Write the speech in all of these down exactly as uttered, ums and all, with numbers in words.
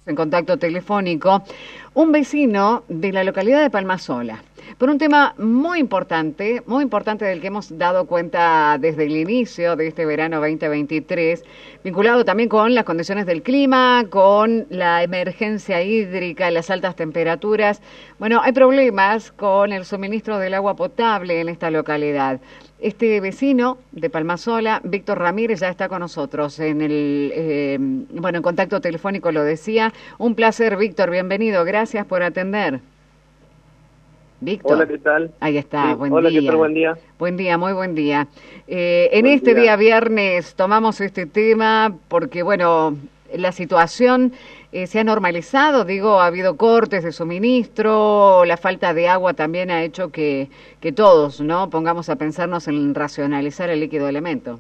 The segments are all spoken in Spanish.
En contacto telefónico, un vecino de la localidad de Palmasola, por un tema muy importante, muy importante del que hemos dado cuenta desde el inicio de este verano veinte veintitrés, vinculado también con las condiciones del clima, con la emergencia hídrica, las altas temperaturas. Bueno, hay problemas con el suministro del agua potable en esta localidad. Este vecino de Palmasola, Víctor Ramírez, ya está con nosotros en el, eh, bueno, en contacto telefónico, lo decía. Un placer, Víctor, bienvenido, gracias por atender. Víctor. Hola, ¿qué tal? Ahí está, Sí. buen Hola, día. ¿qué tal? Buen día. Buen día, muy buen día. Eh, en Buen este día. día viernes tomamos este tema porque, bueno, la situación eh, se ha normalizado, digo, ha habido cortes de suministro, la falta de agua también ha hecho que, que todos, ¿no?, pongamos a pensarnos en racionalizar el líquido elemento.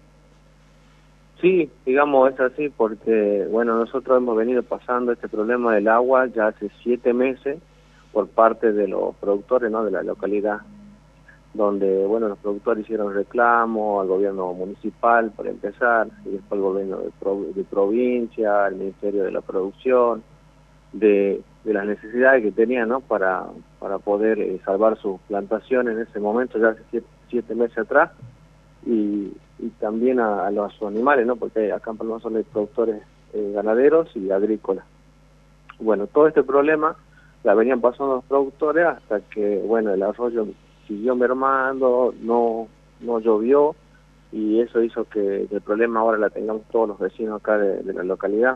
Sí, digamos, es así porque, bueno, nosotros hemos venido pasando este problema del agua ya hace siete meses por parte de los productores, ¿no?, de la localidad, donde, bueno, los productores hicieron reclamo al gobierno municipal, por empezar, y después al gobierno de, pro, de provincia, al Ministerio de la Producción, de, de las necesidades que tenían, ¿no?, para, para poder eh, salvar sus plantaciones en ese momento, ya hace siete, siete meses atrás, y, y también a, a los animales, ¿no?, porque acá en Palmasola hay productores eh, ganaderos y agrícolas. Bueno, todo este problema la venían pasando los productores hasta que, bueno, el arroyo siguió mermando, no no llovió, y eso hizo que el problema ahora la tengamos todos los vecinos acá de, de la localidad.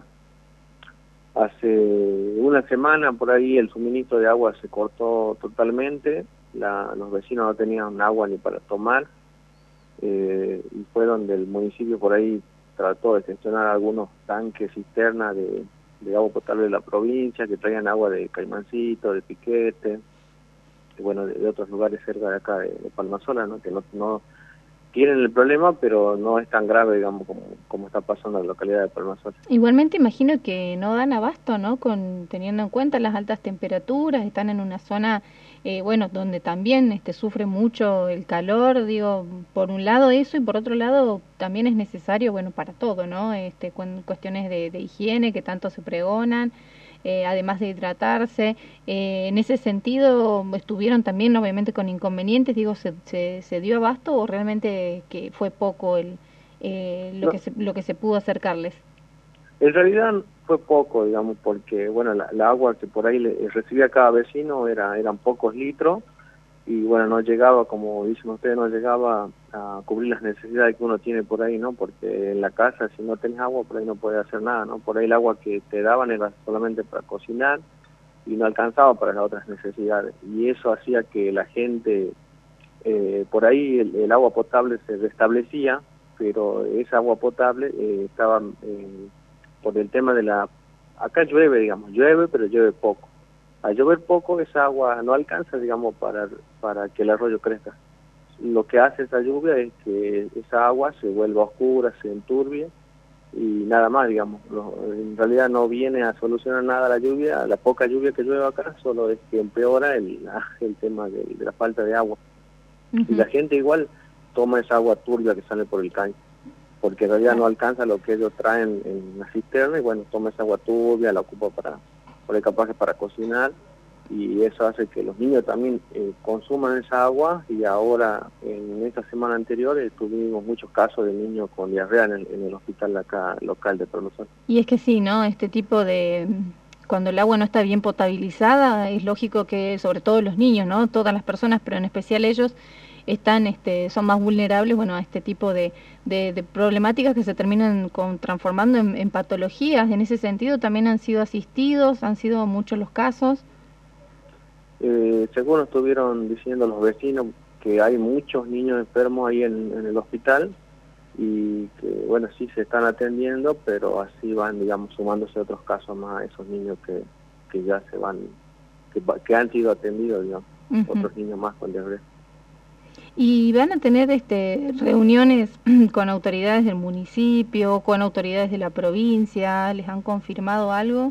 Hace una semana por ahí el suministro de agua se cortó totalmente, la, los vecinos no tenían agua ni para tomar, eh, y fue donde el municipio por ahí trató de gestionar algunos tanques cisternas de, de agua potable de la provincia que traían agua de Caimancito, de Piquete, bueno, de, de otros lugares cerca de acá de, de Palmasola, ¿no?, que no, no tienen el problema, pero no es tan grave, digamos, como, como está pasando en la localidad de Palmasola. Igualmente imagino que no dan abasto, ¿no?, con teniendo en cuenta las altas temperaturas, están en una zona, eh, bueno, donde también este sufre mucho el calor, digo, por un lado eso, y por otro lado también es necesario, bueno, para todo, ¿no?, este, con cuestiones de, de higiene que tanto se pregonan, Eh, además de hidratarse. Eh, en ese sentido, ¿estuvieron también obviamente con inconvenientes? Digo, ¿se, se, se dio abasto o realmente que fue poco el eh, lo, No, que se, lo que se pudo acercarles? En realidad fue poco, digamos, porque, bueno, la, la agua que por ahí le, recibía cada vecino era eran pocos litros, y, bueno, no llegaba, como dicen ustedes, no llegaba a cubrir las necesidades que uno tiene por ahí, ¿no? Porque en la casa, si no tenés agua, por ahí no podés hacer nada, ¿no? Por ahí el agua que te daban era solamente para cocinar y no alcanzaba para las otras necesidades. Y eso hacía que la gente, eh, por ahí el, el agua potable se restablecía, pero esa agua potable eh, estaba, eh, por el tema de la... Acá llueve, digamos, llueve, pero llueve poco. Al llover poco, esa agua no alcanza, digamos, para, para que el arroyo crezca. Lo que hace esa lluvia es que esa agua se vuelva oscura, se enturbie, y nada más, digamos. No, en realidad no viene a solucionar nada la lluvia, la poca lluvia que llueve acá, solo es que empeora el, el tema de, de la falta de agua. Uh-huh. Y la gente igual toma esa agua turbia que sale por el caño, porque en realidad no alcanza lo que ellos traen en la cisterna, y, bueno, toma esa agua turbia, la ocupa para... por el capaz para cocinar, y eso hace que los niños también eh, consuman esa agua. Y ahora, en esta semana anterior, eh, tuvimos muchos casos de niños con diarrea en el, en el hospital acá local de Palmasola. Y es que sí, ¿no?, este tipo de... cuando el agua no está bien potabilizada, es lógico que, sobre todo los niños, ¿no?, todas las personas, pero en especial ellos, están este son más vulnerables, bueno, a este tipo de, de, de problemáticas que se terminan con, transformando en, en patologías. En ese sentido también han sido asistidos, han sido muchos los casos. Eh, según estuvieron diciendo los vecinos, que hay muchos niños enfermos ahí en, en el hospital, y que, bueno, sí se están atendiendo, pero así van, digamos, sumándose otros casos más a esos niños que, que ya se van, que, que han sido atendidos, digamos, uh-huh. Otros niños más con diarrea. ¿Y van a tener este reuniones con autoridades del municipio, con autoridades de la provincia? ¿Les han confirmado algo?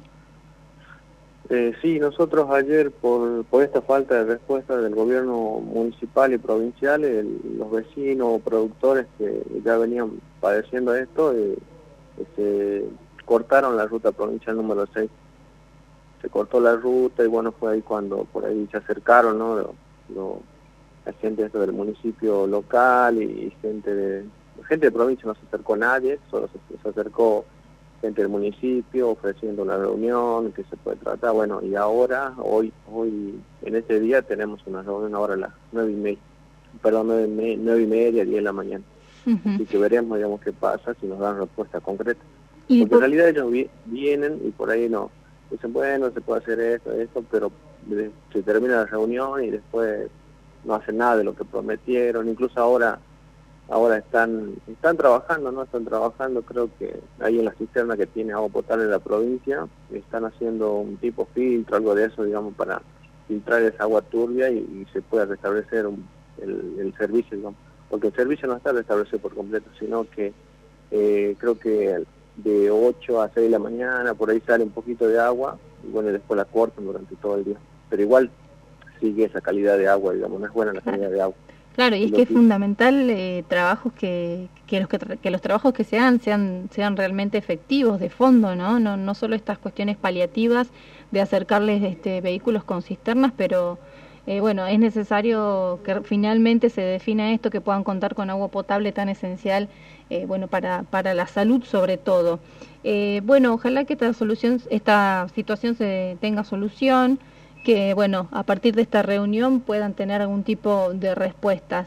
Eh, sí, nosotros ayer, por, por esta falta de respuesta del gobierno municipal y provincial, el, los vecinos o productores que ya venían padeciendo esto, eh, este, cortaron la ruta provincial número seis. Se cortó la ruta y bueno, fue ahí cuando por ahí se acercaron, ¿no? Lo, lo, la gente del municipio local y, y gente de gente de provincia, no se acercó nadie, solo se, se acercó gente del municipio ofreciendo una reunión que se puede tratar. Bueno, y ahora, hoy, hoy en este día tenemos una reunión ahora a las nueve y media, perdón, nueve, nueve y media, diez de la mañana. Uh-huh. Así que veremos, digamos, qué pasa, si nos dan respuesta concreta. Porque por... en realidad ellos vi, vienen y por ahí no, dicen, bueno, se puede hacer esto, esto, pero se termina la reunión y después no hacen nada de lo que prometieron. Incluso ahora ahora están están trabajando, ¿no? Están trabajando, creo que ahí en la cisterna que tiene agua potable en la provincia, están haciendo un tipo filtro, algo de eso, digamos, para filtrar esa agua turbia y, y se pueda restablecer un, el, el servicio, digamos. Porque el servicio no está restablecido por completo, sino que eh, creo que de ocho a seis de la mañana, por ahí sale un poquito de agua, y bueno, después la cortan durante todo el día. Pero igual sigue esa calidad de agua, digamos, no es buena la calidad de agua. Claro, y es que es fundamental eh, trabajos que, que, los que, que los trabajos que se hagan sean, sean realmente efectivos, de fondo, ¿no? No, no solo estas cuestiones paliativas de acercarles este, vehículos con cisternas, pero eh, bueno, es necesario que finalmente se defina esto, que puedan contar con agua potable tan esencial, eh, bueno, para, para la salud sobre todo. Eh, bueno, ojalá que esta solución, esta situación se tenga solución, que bueno, a partir de esta reunión puedan tener algún tipo de respuestas.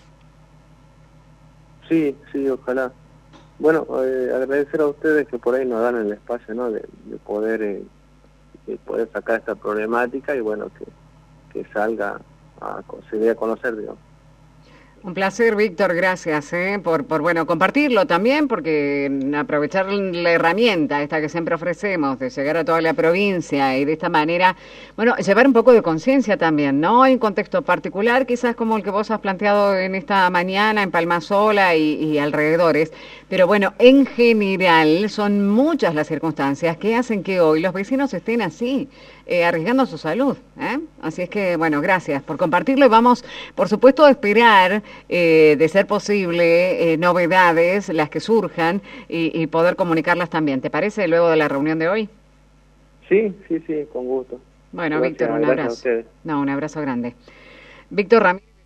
Sí, sí, ojalá. Bueno, eh, agradecer a ustedes que por ahí nos dan el espacio, ¿no? De, de poder eh, de poder sacar esta problemática y bueno, que, que salga, a, se dé a conocer, digamos. Un placer, Víctor, gracias ¿eh? por, por bueno compartirlo también, porque aprovechar la herramienta esta que siempre ofrecemos de llegar a toda la provincia y de esta manera, bueno, llevar un poco de conciencia también, ¿no? Hay un contexto particular, quizás como el que vos has planteado en esta mañana en Palmasola y, y alrededores, pero bueno, en general son muchas las circunstancias que hacen que hoy los vecinos estén así, eh, arriesgando su salud, ¿eh? Así es que, bueno, gracias por compartirlo y vamos, por supuesto, a esperar Eh, de ser posible, eh, novedades, las que surjan, y, y poder comunicarlas también. ¿Te parece, luego de la reunión de hoy? Sí, sí, sí, con gusto. Bueno, gracias, Víctor, un abrazo. No, un abrazo grande. Víctor Ramírez.